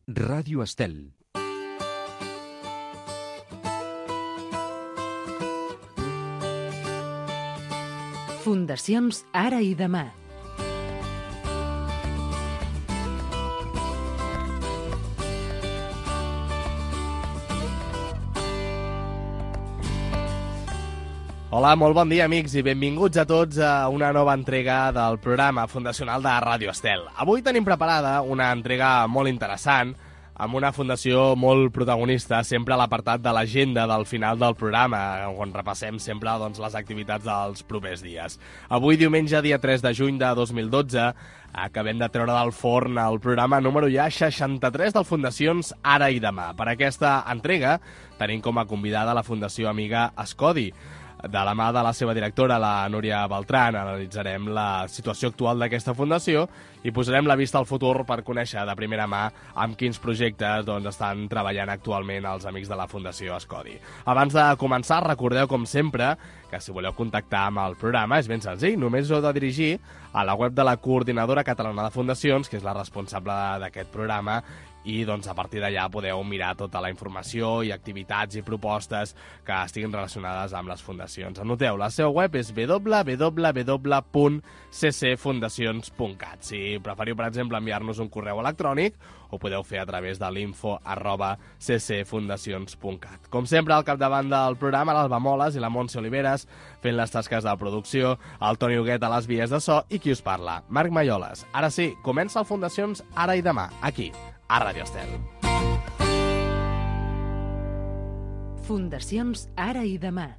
Ràdio Estel. Fundacions Ara i Demà. Hola, molt bon dia, amics, i benvinguts a tots a una nova entrega del programa fundacional de Ràdio Estel. Avui tenim preparada una entrega molt interessant, amb una fundació molt protagonista, sempre a l'apartat de l'agenda del final del programa, on repassem sempre les activitats dels propers dies. Avui, diumenge, dia 3 de juny de 2012, acabem de treure del forn el programa número ja 63 del Fundacions Ara i Demà. Per aquesta entrega tenim com a convidada la Fundació Amiga Escodi. De la mà de la seva directora, la Núria Beltrán, analitzarem la situació actual d'aquesta fundació i posarem la vista al futur per conèixer de primera mà amb quins projectes estan treballant actualment els amics de la Fundació Escodi. Abans de començar, recordeu, com sempre, que si voleu contactar amb el programa és ben senzill, només us heu de dirigir a la web de la Coordinadora Catalana de Fundacions, que és la responsable d'aquest programa, i a partir d'allà podeu mirar tota la informació i activitats i propostes que estiguin relacionades amb les fundacions. Anoteu, la seva web és www.ccfundacions.cat. Si preferiu, per exemple, enviar-nos un correu electrònic, ho podeu fer a través de l'info@ccfundacions.cat. Com sempre, al capdavant del programa, l'Alba Moles i la Montse Oliveres, fent les tasques de producció, el Toni Huguet a les vies de so i qui us parla, Marc Maioles. Ara sí, comença el Fundacions Ara i Demà, aquí, a Ràdio Estel. Fundacions Ara i Demà.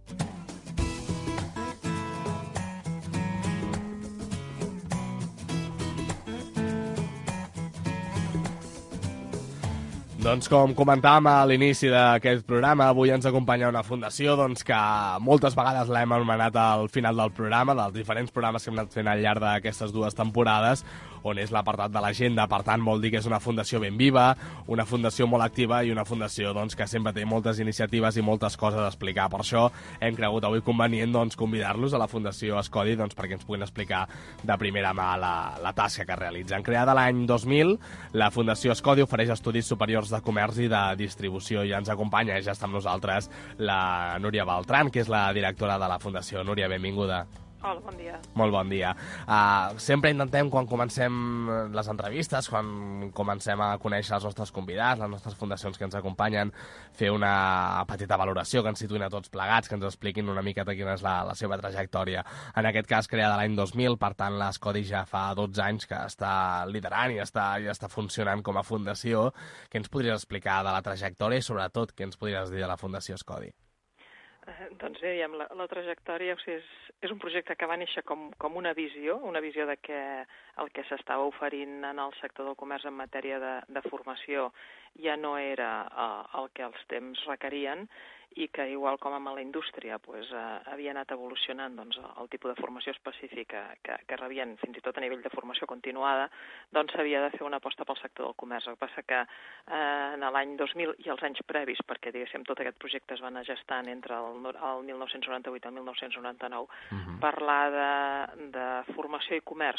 Com comentàvem a l'inici d'aquest programa, avui ens acompanya una fundació que moltes vegades l'hem anomenat al final del programa, dels diferents programes que hem anat fent al llarg d'aquestes dues temporades, on és l'apartat de l'agenda. Per tant, vol dir que és una fundació ben viva, una fundació molt activa i una fundació que sempre té moltes iniciatives i moltes coses a explicar. Per això hem cregut avui convenient convidar-los a la Fundació Escodi perquè ens puguin explicar de primera mà la tasca que realitzen. Creada l'any 2000, la Fundació Escodi ofereix estudis superiors de comerç i de distribució, i ens acompanya, ja està amb nosaltres, la Núria Beltrán, que és la directora de la Fundació. Núria, benvinguda. Hola, bon dia. Molt bon dia. Sempre intentem, quan comencem les entrevistes, quan comencem a conèixer els nostres convidats, les nostres fundacions que ens acompanyen, fer una petita valoració, que ens situïn a tots plegats, que ens expliquin una miqueta quina és la seva trajectòria. En aquest cas, creada l'any 2000, per tant, l'Escodi ja fa 12 anys que està liderant i està funcionant com a fundació. Què ens podries explicar de la trajectòria i, sobretot, què ens podries dir de la Fundació Escodi? Doncs bé, la trajectòria és un projecte que va néixer com una visió de que el que s'estava oferint en el sector del comerç en matèria de formació ja no era el que els temps requerien, i que, igual com amb la indústria, havia anat evolucionant el tipus de formació específica que rebien, fins i tot a nivell de formació continuada, s'havia de fer una aposta pel sector del comerç. El que passa que en l'any 2000 i els anys previs, perquè diguéssim tot aquest projecte es va anar gestant entre el 1998 i el 1999, parlar de formació i comerç,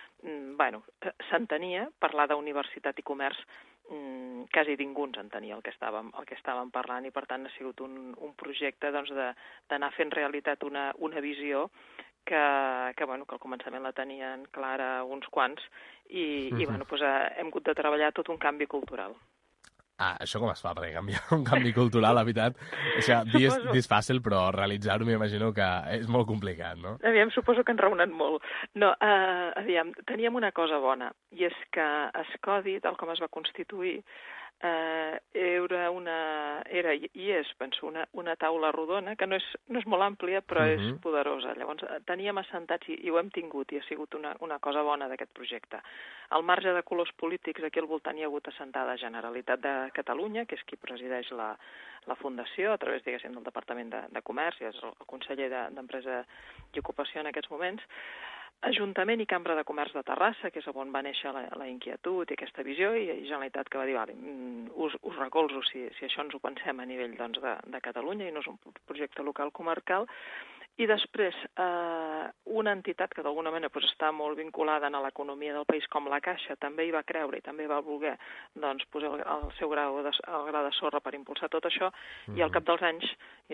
s'entenia, parlar d'universitat i comerç, quasi ningú ens entenia el que estàvem parlant, i per tant ha sigut un projecte d'anar fent realitat una visió que al començament la tenien clara uns quants, i hem hagut de treballar tot un canvi cultural. Això com es fa, perquè canviar un canvi cultural, la veritat, dir és fàcil, però realitzar-ho m'imagino que és molt complicat, no? Suposo que ens raonen molt. No, teníem una cosa bona, i és que Escodi, tal com es va constituir, era i és, penso, una taula rodona, que no és molt àmplia, però és poderosa. Llavors, teníem assentats, i ho hem tingut, i ha sigut una cosa bona d'aquest projecte. Al marge de colors polítics, aquí al voltant hi ha hagut assentada Generalitat de Catalunya, que és qui presideix la Fundació, a través, diguéssim, del Departament de Comerç, i és el conseller d'Empresa i Ocupació en aquests moments, Ajuntament i Cambra de Comerç de Terrassa, que és on va néixer la inquietud i aquesta visió, i Generalitat, que va dir, us recolzo si això ens ho pensem a nivell de Catalunya i no és un projecte local comarcal, I després, una entitat que d'alguna manera està molt vinculada a l'economia del país, com la Caixa, també hi va creure i també va voler posar el seu grau de sorra per impulsar tot això, i al cap dels anys,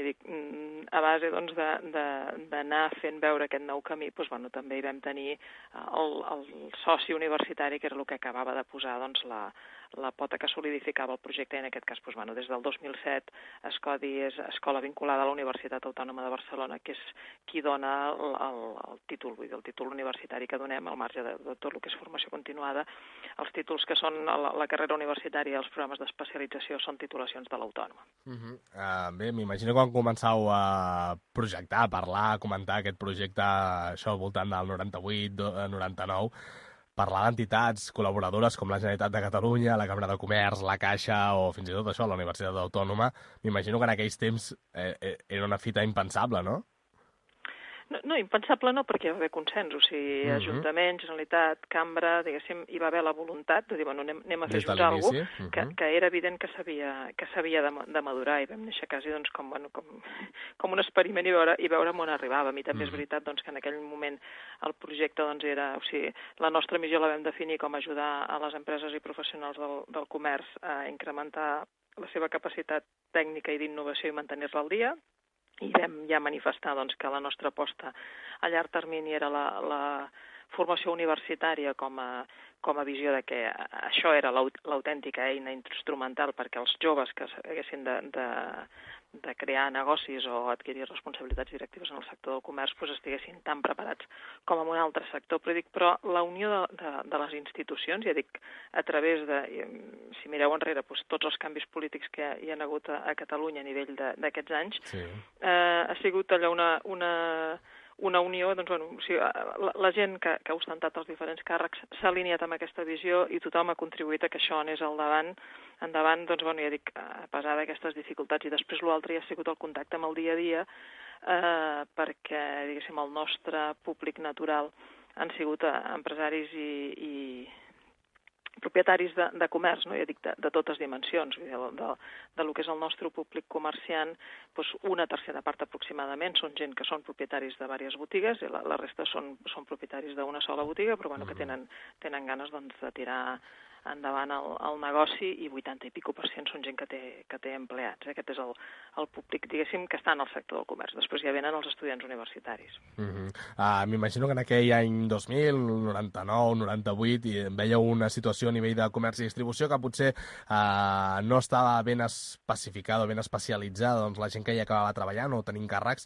a base d'anar fent veure aquest nou camí, també hi vam tenir el soci universitari, que era el que acabava de posar la pota que solidificava el projecte, i en aquest cas, des del 2007, Escodi és escola vinculada a la Universitat Autònoma de Barcelona, que és qui dona el títol, el títol universitari que donem, al marge de tot el que és formació continuada. Els títols que són la carrera universitària i els programes d'especialització són titulacions de l'Autònoma. Bé, m'imagino quan començau a projectar, a parlar, a comentar aquest projecte, això al voltant del 98, 99, parlar d'entitats col·laboradores com la Generalitat de Catalunya, la Cambra de Comerç, la Caixa o fins i tot això, la Universitat Autònoma, m'imagino que en aquells temps era una fita impensable, no? No, impensable no, perquè hi va haver consens, o sigui, Ajuntament, Generalitat, Cambra, diguéssim, hi va haver la voluntat de dir, anem a fer junts alguna cosa que era evident que s'havia de madurar, i vam néixer quasi com un experiment i veure on arribàvem. I també és veritat que en aquell moment el projecte era, o sigui, la nostra missió la vam definir com ajudar a les empreses i professionals del comerç a incrementar la seva capacitat tècnica i d'innovació i mantenir-la al dia. I vam ja manifestar que la nostra aposta a llarg termini era la formació universitària com a visió de que això era l'autèntica eina instrumental perquè els joves que haguessin de crear negocis o adquirir responsabilitats directives en el sector del comerç estiguessin tan preparats com en un altre sector. Però la unió de les institucions, ja dic, a través de, si mireu enrere, tots els canvis polítics que hi ha hagut a Catalunya a nivell d'aquests anys, ha sigut allò una unió, o sigui, la gent que ha ostentat els diferents càrrecs s'ha alineat amb aquesta visió i tothom ha contribuït a que això anés endavant, ja dic, a pesar d'aquestes dificultats. I després l'altre ja ha sigut el contacte amb el dia a dia, perquè, diguéssim, el nostre públic natural han sigut empresaris i propietaris de comerç, no? Ja dic, de totes dimensions, del que és el nostre públic comerciant, una tercera part aproximadament són gent que són propietaris de diverses botigues i la resta són propietaris d'una sola botiga, però que tenen ganes de tirar endavant el negoci, i 80% i pico són gent que té empleats. Aquest és el públic, diguéssim, que està en el sector del comerç. Després ja venen els estudiants universitaris. M'imagino que en aquell any 2000, 99, 98, i veieu una situació a nivell de comerç i distribució que potser no estava ben especificada o ben especialitzada, la gent que hi acabava treballant o tenint càrrecs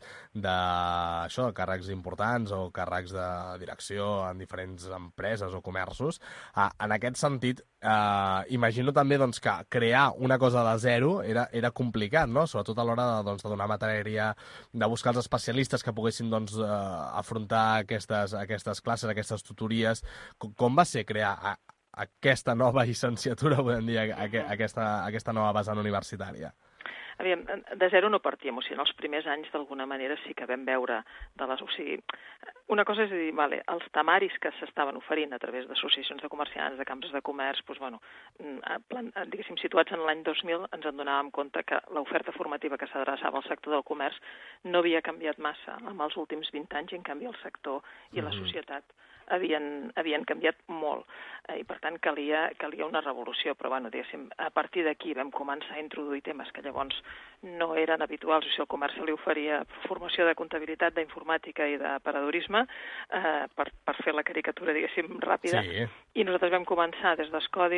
càrrecs importants o càrrecs de direcció en diferents empreses o comerços. En aquest sentit, imagino també que crear una cosa de zero era complicat, no? Sobretot a l'hora de donar matèria, de buscar els especialistes que poguessin afrontar aquestes classes, aquestes tutories. Com va ser crear aquesta nova llicenciatura, podem dir, aquesta nova vessant universitària? Aviam, de zero no partíem, o sigui, en els primers anys d'alguna manera sí que vam veure o sigui, una cosa és dir, els temaris que s'estaven oferint a través d'associacions de comerciants, de cambres de comerç, diguéssim, situats en l'any 2000, ens en donàvem compte que l'oferta formativa que s'adreçava al sector del comerç no havia canviat massa en els últims 20 anys, i en canvi el sector i la societat havien canviat molt, i per tant calia una revolució, però diguéssim, a partir d'aquí vam començar a introduir temes que llavors no eren habituals. O sigui, al comerç se li oferia formació de comptabilitat, d'informàtica i d'aparadorisme, per fer la caricatura, diguéssim, ràpida, i nosaltres vam començar des d'Escodi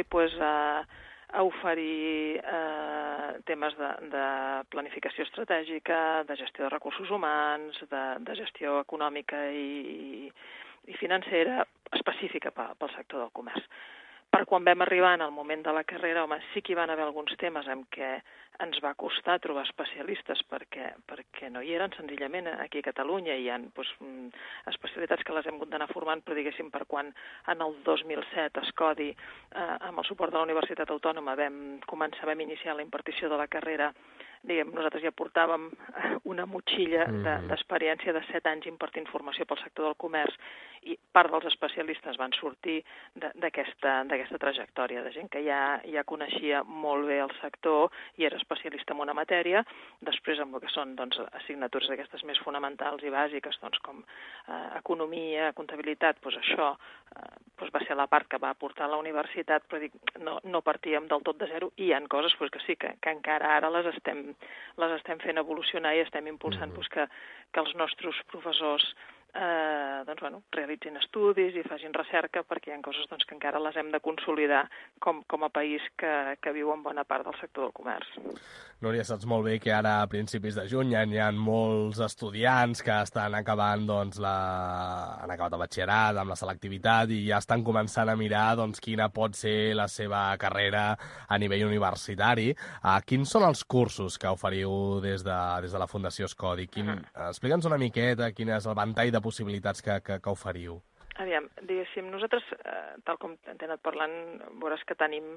a oferir temes de planificació estratègica, de gestió de recursos humans, de gestió econòmica i financera específica pel sector del comerç. Per quan vam arribar en el moment de la carrera, sí que hi van haver alguns temes en què ens va costar trobar especialistes perquè no hi eren senzillament aquí a Catalunya. Hi ha especialitats que les hem hagut d'anar formant, però diguéssim per quan en el 2007 Escodi, amb el suport de la Universitat Autònoma, vam iniciar la impartició de la carrera diguem, nosaltres ja portàvem una motxilla d'experiència de 7 anys impartint formació pel sector del comerç i part dels especialistes van sortir d'aquesta trajectòria, de gent que ja coneixia molt bé el sector i era especialista en una matèria. Després, amb el que són doncs, assignatures d'aquestes més fonamentals i bàsiques, doncs, com economia, comptabilitat, doncs això doncs va ser la part que va aportar la universitat, però dic, no partíem del tot de zero, i hi ha coses doncs, que sí, que encara ara les estem fent evolucionar i estem impulsant doncs, que els nostres professors doncs, bueno, realitzin estudis i facin recerca, perquè hi ha coses doncs, que encara les hem de consolidar com a país que viu en bona part del sector del comerç. Núria, saps molt bé que ara a principis de juny hi ha molts estudiants que estan acabant doncs, han acabat el batxillerat amb la selectivitat i ja estan començant a mirar doncs, quina pot ser la seva carrera a nivell universitari. Quins són els cursos que oferiu des de la Fundació Escodi? Explica'ns una miqueta quin és el ventall de possibilitats que oferiu. Aviam, diguéssim, nosaltres, tal com t'he anat parlant, veuràs que tenim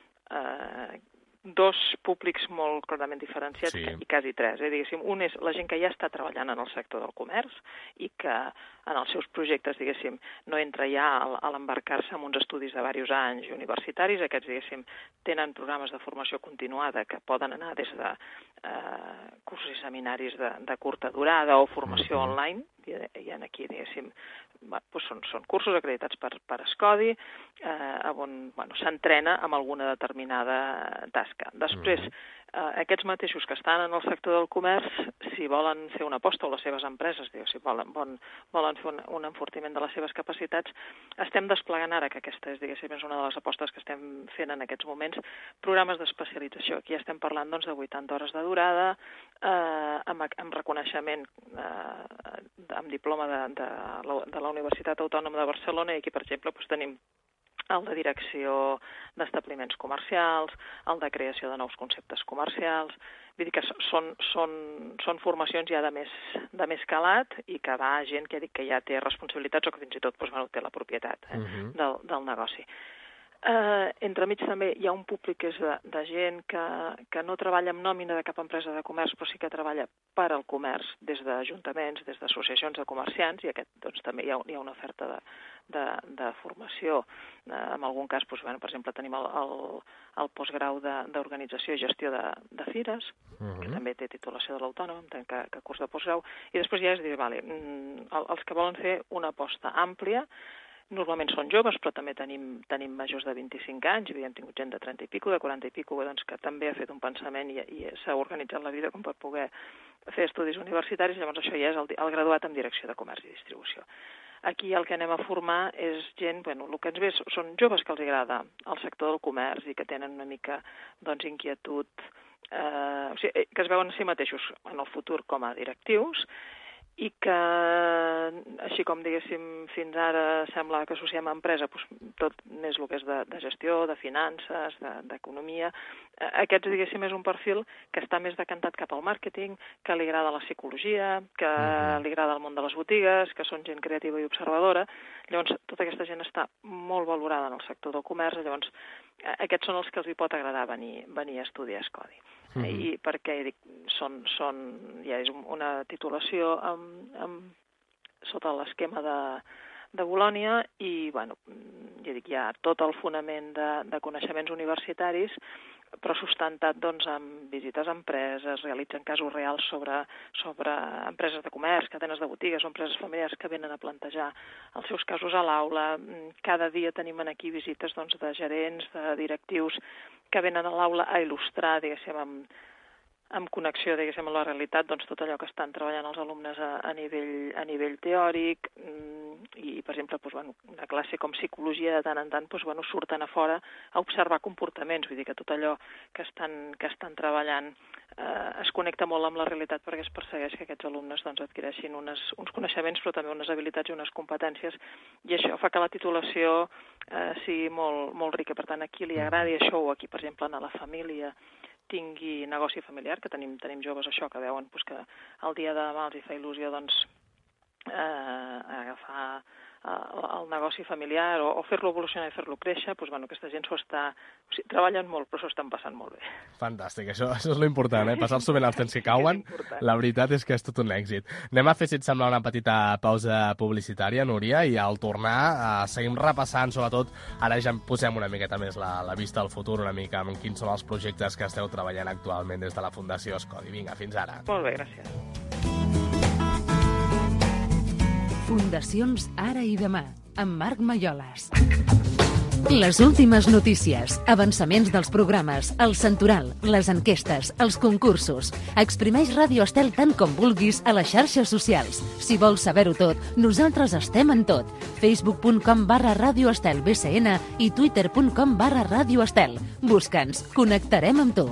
dos públics molt clarament diferenciats, sí, i quasi tres. Diguéssim, un és la gent que ja està treballant en el sector del comerç i que en els seus projectes, diguéssim, no entra ja a l'embarcar-se en uns estudis de diversos anys universitaris. Aquests, diguéssim, tenen programes de formació continuada que poden anar des de cursos i seminaris de curta durada o formació online. Hi ha aquí, diguéssim, doncs són cursos acreditats per Escodi, on s'entrena amb alguna determinada tasca. Després, aquests mateixos que estan en el sector del comerç, si volen fer una aposta, o les seves empreses, si volen fer un enfortiment de les seves capacitats, estem desplegant ara, que aquesta és, diguéssim, una de les apostes que estem fent en aquests moments, programes d'especialització. Aquí estem parlant doncs, de 80 hores de durada, amb reconeixement, amb diploma de la Universitat Autònoma de Barcelona, i aquí, per exemple, doncs, tenim el de direcció d'establiments comercials, el de creació de nous conceptes comercials. Vull dir que són formacions ja de més calat i que va a gent que ja té responsabilitats o que fins i tot té la propietat del negoci. Entremig també hi ha un públic que és de gent que no treballa amb nòmina de cap empresa de comerç, però sí que treballa per al comerç des d'ajuntaments, des d'associacions de comerciants, i aquest doncs, també hi ha una oferta de formació. En algun cas, doncs, per exemple, tenim el postgrau d'organització i gestió de fires, que també té titulació de l'Autònoma, que curs de postgrau, i després ja és dir, els que volen fer una aposta àmplia. Normalment són joves, però també tenim majors de 25 anys, i hem tingut gent de 30 i pico, de 40 i pico, doncs, que també ha fet un pensament i s'ha organitzat la vida com per poder fer estudis universitaris. Llavors això ja és el graduat en direcció de comerç i distribució. Aquí el que anem a formar és gent, el que ens ve són joves que els agrada el sector del comerç i que tenen una mica inquietud, que es veuen a si mateixos en el futur com a directius, i que, així com, diguéssim, fins ara sembla que associem a empresa tot més el que és de gestió, de finances, d'economia. Aquests, diguéssim, és un perfil que està més decantat cap al màrqueting, que li agrada la psicologia, que li agrada el món de les botigues, que són gent creativa i observadora. Llavors, tota aquesta gent està molt valorada en el sector del comerç, llavors aquests són els que els hi pot agradar venir a estudiar Escodi. I perquè ja és una titulació sota l'esquema de Bolònia i hi ha tot el fonament de coneixements universitaris, però sustentat amb visites a empreses, realitzen casos reals sobre empreses de comerç, cadenes de botigues o empreses familiars que venen a plantejar els seus casos a l'aula. Cada dia tenim aquí visites de gerents, de directius que venen a l'aula a il·lustrar, diguéssim, amb connexió, diguéssim, amb la realitat, tot allò que estan treballant els alumnes a nivell teòric, i, per exemple, una classe com psicologia de tant en tant surten a fora a observar comportaments, vull dir que tot allò que estan treballant es connecta molt amb la realitat perquè es persegueix que aquests alumnes adquireixin uns coneixements però també unes habilitats i unes competències, i això fa que la titulació sigui molt, molt rica. Per tant, a qui li agradi això, o aquí, per exemple, a la família tingui negoci familiar, que tenim joves això que veuen que el dia de demà els hi fa il·lusió agafar el negoci familiar o fer-lo evolucionar i fer-lo créixer, doncs, bueno, aquesta gent treballen molt, però s'ho estan passant molt bé. Fantàstic, això és l'important, passar-s'ho bé els temps que cauen. La veritat és que és tot un èxit. Anem a fer, si et sembla, una petita pausa publicitària, Núria, i al tornar seguim repassant, sobretot, ara ja posem una miqueta més la vista al futur, una mica amb quins són els projectes que esteu treballant actualment des de la Fundació Escodi. Vinga, fins ara. Molt bé, gràcies. Fundacions Ara i Demà, amb Marc Malloles. Les últimes notícies, avançaments dels programes, el santoral, les enquestes, els concursos. Exprimeix Ràdio Estel tant com vulguis a les xarxes socials. Si vols saber-ho tot, nosaltres estem en tot. facebook.com/Ràdio Estel BCN i twitter.com/Ràdio Estel. Busca'ns, connectarem amb tu.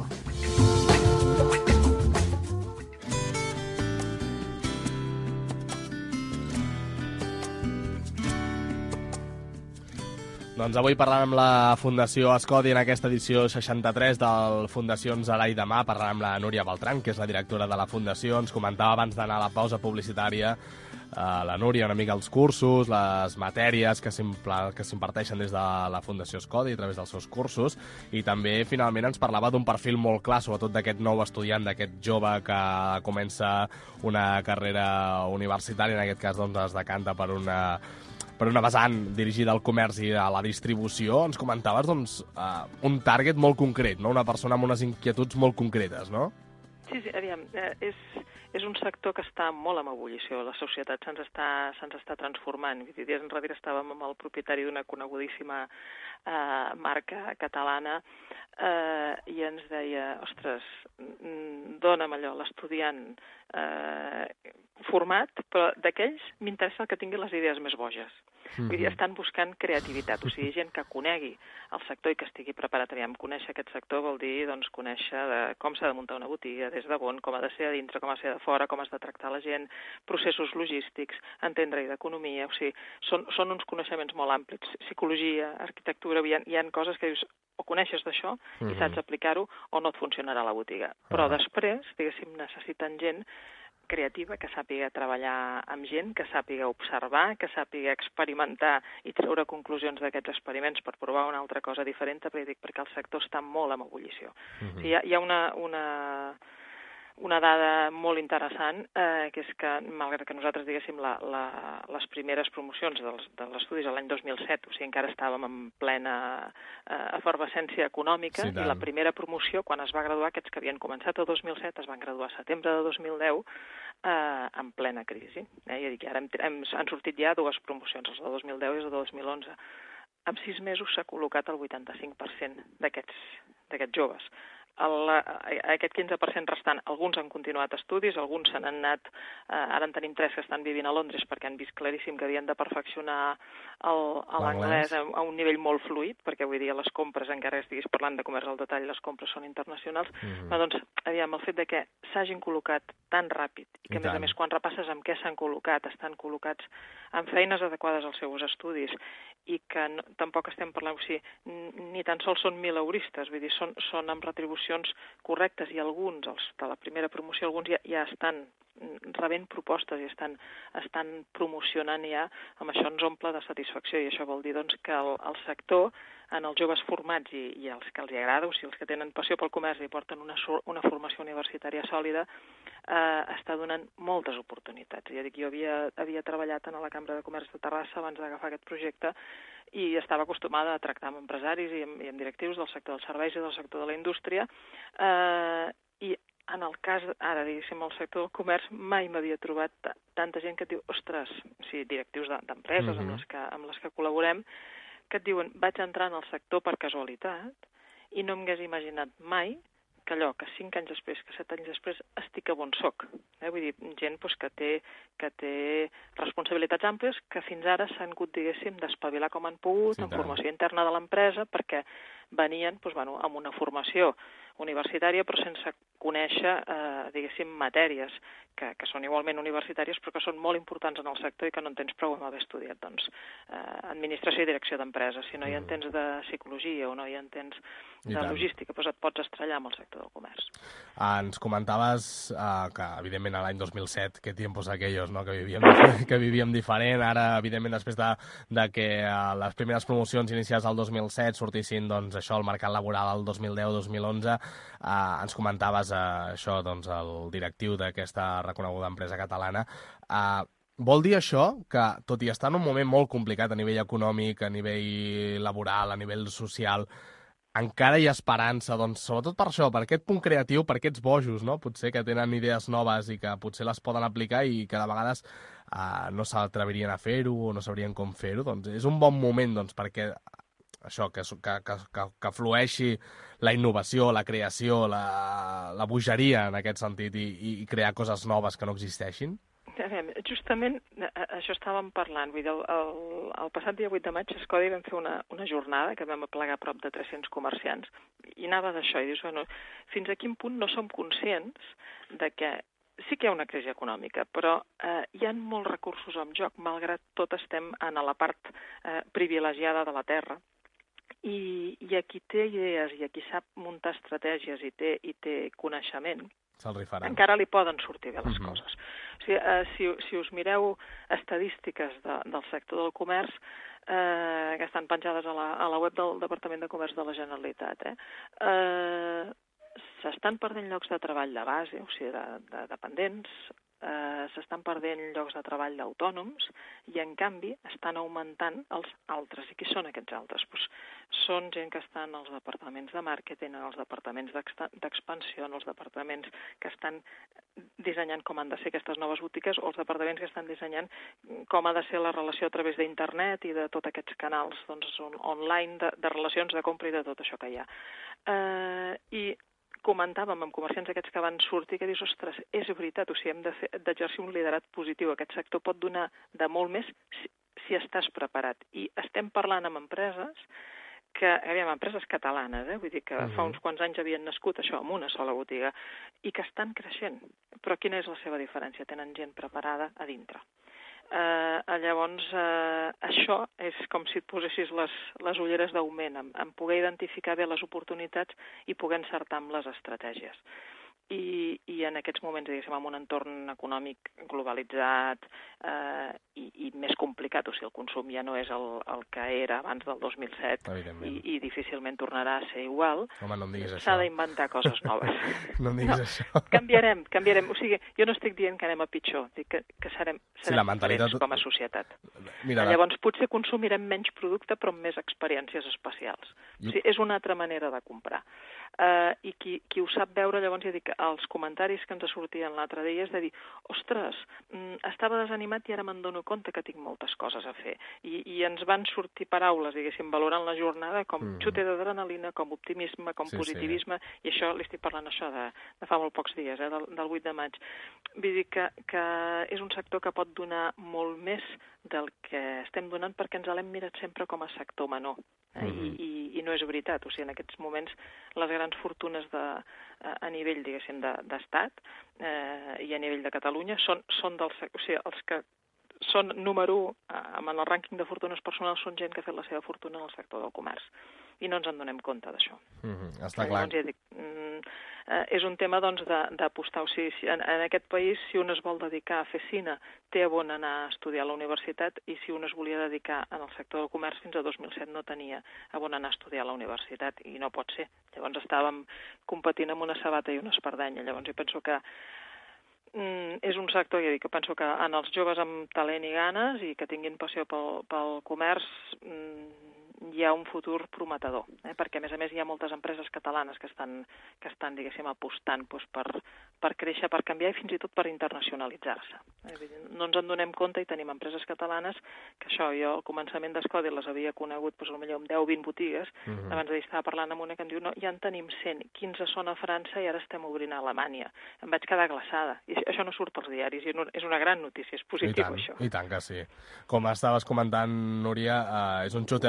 Doncs avui parlant amb la Fundació Escodi en aquesta edició 63 del Fundacions Ara i Demà, parlant amb la Núria Beltran, que és la directora de la Fundació. Ens comentava abans d'anar a la pausa publicitària la Núria una mica els cursos, les matèries que s'imparteixen des de la Fundació Escodi a través dels seus cursos, i també finalment ens parlava d'un perfil molt clar, sobretot d'aquest nou estudiant, d'aquest jove que comença una carrera universitària, en aquest cas doncs es decanta per una vessant dirigida al comerç i a la distribució. Ens comentaves doncs, un target molt concret, no? Una persona amb unes inquietuds molt concretes, no? Sí, aviam, és un sector que està molt en ebullició. La societat se'ns està transformant. Dies enrere estàvem amb el propietari d'una conegudíssima marca catalana i ens deia, ostres, dona'm allò, l'estudiant format, però d'aquells m'interessa que tingui les idees més boges. Vull dir, estan buscant creativitat, o sigui, gent que conegui el sector i que estigui preparat. Aviam, conèixer aquest sector vol dir doncs, conèixer com s'ha de muntar una botiga, des de on, com ha de ser a dintre, com ha de ser de fora, com has de tractar la gent, processos logístics, entendre-hi d'economia, o sigui, són uns coneixements molt amplis. Psicologia, arquitectura, hi ha coses que dius, o coneixes d'això i saps aplicar-ho o no et funcionarà la botiga. Però després, diguéssim, necessiten gent creativa, que sàpiga treballar amb gent, que sàpiga observar, que sàpiga experimentar i treure conclusions d'aquests experiments per provar una altra cosa diferent, perquè el sector està molt en ebullició. Hi ha una dada molt interessant, que és que, malgrat que nosaltres, diguéssim, les primeres promocions dels estudis a l'any 2007, o sigui, encara estàvem en plena efervescència econòmica, i la primera promoció, quan es va graduar, aquests que havien començat el 2007, es van graduar a setembre de 2010, en plena crisi. I ara han sortit ja dues promocions, els de 2010 i els de 2011. En 6 mesos s'ha col·locat el 85% d'aquests joves. Aquest 15% restant, alguns han continuat estudis, alguns se n'han anat, ara en tenim 3 que estan vivint a Londres perquè han vist claríssim que havien de perfeccionar l'anglès a un nivell molt fluid, perquè vull dir, les compres, encara que estiguis parlant de comerç al detall, les compres són internacionals, però doncs, aviam, el fet de que s'hagin col·locat tan ràpid i que, a més, quan repasses amb què s'han col·locat, estan col·locats en feines adequades als seus estudis i que tampoc estem parlant, o sigui, ni tan sols són 1.000 euristes, vull dir, són amb retribucions correctes, i alguns, els de la primera promoció, alguns ja estan rebent propostes i estan promocionant ja. Amb això ens omple de satisfacció, i això vol dir doncs, que el sector, en els joves formats i els que els agrada, o sigui, els que tenen passió pel comerç i porten una formació universitària sòlida, està donant moltes oportunitats. Ja dic, jo havia treballat a la Cambra de Comerç de Terrassa abans d'agafar aquest projecte i estava acostumada a tractar amb empresaris i amb directius del sector dels serveis i del sector de la indústria, i en el cas, ara, diguéssim, el sector del comerç, mai m'havia trobat tanta gent que et diu, ostres, o sigui, directius d'empreses amb les que col·laborem, que et diuen, vaig entrar en el sector per casualitat i no m'hagués imaginat mai que allò, que 5 anys després, que 7 anys després, estic on soc. Vull dir, gent que té responsabilitats àmplies que fins ara s'han hagut, diguéssim, d'espavilar com han pogut, en formació interna de l'empresa, perquè venien amb una formació universitària, però sense conèixer, diguéssim, matèries que són igualment universitàries però que són molt importants en el sector i que no en tens prou amb haver estudiat doncs, administració i direcció d'empreses. Si no hi en tens de psicologia o no hi en tens de logística, doncs et pots estrellar amb el sector del comerç. Ens comentaves que, evidentment, a l'any 2007, que tiempos aquellos, no? que vivíem diferent. Ara, evidentment, després de que les primeres promocions iniciades al 2007 sortissin doncs, això, el mercat laboral al 2010-2011, ens comentaves això, doncs, el directiu d'aquesta reconeguda empresa catalana. Vol dir això que, tot i estar en un moment molt complicat a nivell econòmic, a nivell laboral, a nivell social, encara hi ha esperança, doncs, sobretot per això, per aquest punt creatiu, per aquests bojos, no? Potser que tenen idees noves i que potser les poden aplicar i que de vegades no s'atrevirien a fer-ho o no sabrien com fer-ho, doncs és un bon moment doncs, perquè això, que flueixi la innovació, la creació, la bogeria en aquest sentit i crear coses noves que no existeixin? Justament això estàvem parlant. Vull dir, el passat dia 8 de maig a Escodi vam fer una jornada que vam aplegar a prop de 300 comerciants i anava d'això. I dius, bueno, fins a quin punt no som conscients de que sí que hi ha una crisi econòmica, però hi ha molts recursos en joc, malgrat tot estem en la part privilegiada de la terra. I a qui té idees i a qui sap muntar estratègies i té coneixement, encara li poden sortir bé les coses. O sigui, si us mireu estadístiques del sector del comerç, que estan penjades a la web del Departament de Comerç de la Generalitat, s'estan perdent llocs de treball de base, o sigui, de dependents, s'estan perdent llocs de treball d'autònoms i, en canvi, estan augmentant els altres. I qui són aquests altres? Pues són gent que estan als departaments de màrqueting, als departaments d'expansió, als departaments que estan dissenyant com han de ser aquestes noves botigues o els departaments que estan dissenyant com ha de ser la relació a través d'internet i de tots aquests canals doncs, online de relacions de compra i de tot això que hi ha. I comentàvem amb comerciants aquests que van sortir que dius, ostres, és veritat, o sigui, hem d'exercir un liderat positiu. Aquest sector pot donar de molt més si estàs preparat. I estem parlant amb empreses empreses catalanes, vull dir que fa uns quants anys havien nascut això amb una sola botiga i que estan creixent. Però quina és la seva diferència? Tenen gent preparada a dintre. Llavors, això és com si et posessis les ulleres d'augment, en poder identificar bé les oportunitats i poder encertar amb les estratègies. I en aquests moments, diguéssim, en un entorn econòmic globalitzat i més complicat, o sigui, el consum ja no és el que era abans del 2007 i difícilment tornarà a ser igual. Home, no em diguis això. S'ha d'inventar coses noves. No em diguis això. Canviarem. O sigui, jo no estic dient que anem a pitjor, dic que serem diferents com a societat. Llavors, potser consumirem menys producte però amb més experiències especials. O sigui, és una altra manera de comprar. I qui ho sap veure, llavors ja dic que els comentaris que ens sortien l'altre dia és de dir, ostres, estava desanimat i ara me'n dono compte que tinc moltes coses a fer. I ens van sortir paraules, diguéssim, valorant la jornada com xute d'adrenalina, com optimisme, com positivisme, i això li estic parlant això de fa molt pocs dies, del 8 de maig. Vull dir que és un sector que pot donar molt més del que estem donant perquè ens l'hem mirat sempre com a sector menor. I no és veritat. O sigui, en aquests moments les grans fortunes a nivell, diguéssim, d'estat i a nivell de Catalunya són els que són número 1 en el rànquing de fortunes personals són gent que ha fet la seva fortuna en el sector del comerç. I no ens en donem compte d'això. Està clar. Ja dic, és un tema doncs, d'apostar. O sigui, en aquest país, si un es vol dedicar a fer cine, té a bon anar a estudiar a la universitat, i si un es volia dedicar en el sector del comerç, fins a 2007 no tenia a bon anar a estudiar a la universitat, i no pot ser. Llavors estàvem competint amb una sabata i una espardenya. Llavors jo penso que és un sector, ja dic, que penso que en els joves amb talent i ganes i que tinguin passió pel comerç hi ha un futur prometedor, perquè a més hi ha moltes empreses catalanes que estan diguéssim, apostant doncs, per créixer, per canviar i fins i tot per internacionalitzar-se. No ens en donem compte i tenim empreses catalanes que això, jo al començament d'Escodi les havia conegut potser amb 10 o 20 botigues, abans d'ahir estava parlant amb una que em diu no, ja en tenim 100, 15 són a França i ara estem obrint a Alemanya. Em vaig quedar glaçada. I això no surt pels diaris i és una gran notícia, és positiu això. I tant que sí. Com estaves comentant, Núria, és un xute d'adrenalina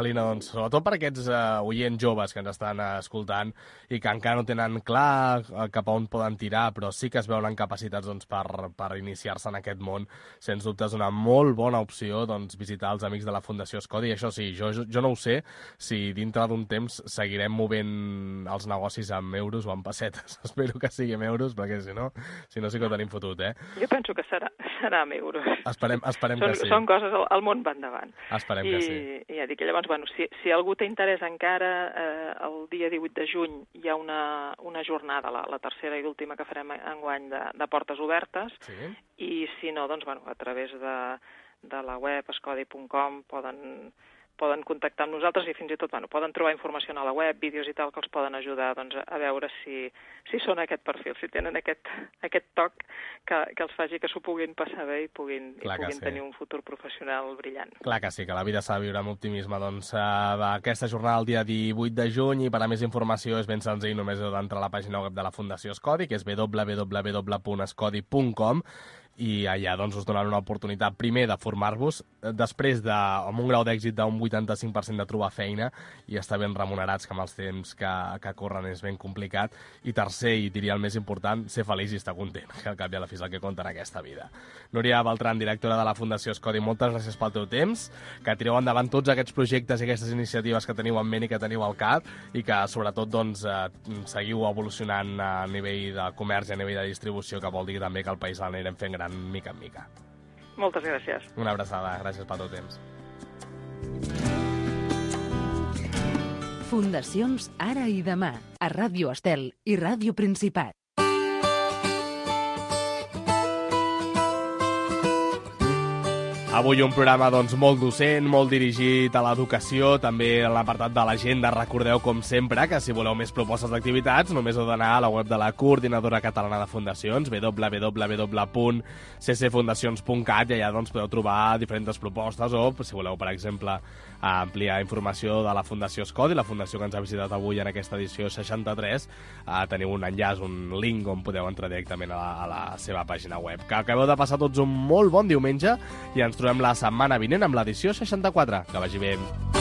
Celina, doncs, sobretot per aquests oients joves que ens estan escoltant i que encara no tenen clar cap a on poden tirar, però sí que es veuen capacitats doncs, per iniciar-se en aquest món, sens dubte és una molt bona opció doncs, visitar els amics de la Fundació Escodi. I això sí, jo no ho sé si dintre d'un temps seguirem movent els negocis amb euros o amb pessetes. Espero que sigui amb euros, perquè si no sí que ho tenim fotut, eh? Jo penso que serà amb euros. Esperem que sí. Són coses, el món va endavant. Esperem que sí. I ja dic, llavors, bueno, si algú té interès encara, el dia 18 de juny hi ha una jornada, la tercera i última que farem enguany de portes obertes, sí. I si no, doncs, bueno, a través de la web escodi.com poden contactar amb nosaltres i fins i tot poden trobar informació a la web, vídeos i tal, que els poden ajudar doncs, a veure si són aquest perfil, si tenen aquest toc que els faci que s'ho puguin passar bé i puguin tenir un futur professional brillant. Clar que sí, que la vida s'ha de viure amb optimisme. Doncs aquesta jornada el dia 18 de juny i per a més informació és ben senzill, només heu d'entrar a la pàgina web de la Fundació Escodi, que és www.escodi.com, i allà doncs, us donaran una oportunitat primer de formar-vos, després amb un grau d'èxit d'un 85% de trobar feina i estar ben remunerats, que amb els temps que corren és ben complicat, i tercer, i diria el més important, ser feliç i estar content, que al cap i a la fi és el que compta en aquesta vida. Núria Beltran, directora de la Fundació Escodi, moltes gràcies pel teu temps, que tireu endavant tots aquests projectes i aquestes iniciatives que teniu en ment i que teniu al cap, i que sobretot doncs, seguiu evolucionant a nivell de comerç i a nivell de distribució, que vol dir també que el país l'anirem fent gran mica en mica. Moltes gràcies. Una abraçada, gràcies pel teu temps. Fundacions Ara i Demà, a Ràdio Estel i Ràdio Principat. Avui un programa doncs, molt docent, molt dirigit a l'educació, també en l'apartat de l'agenda. Recordeu, com sempre, que si voleu més propostes d'activitats, només heu d'anar a la web de la Coordinadora Catalana de Fundacions, www.ccfundacions.cat, i allà doncs, podeu trobar diferents propostes, o si voleu, per exemple, ampliar informació de la Fundació Escodi, la fundació que ens ha visitat avui en aquesta edició 63, teniu un enllaç, un link on podeu entrar directament a la seva pàgina web. Que acabeu de passar tots un molt bon diumenge i ens trobem la setmana vinent amb l'edició 64. Que vagi bé.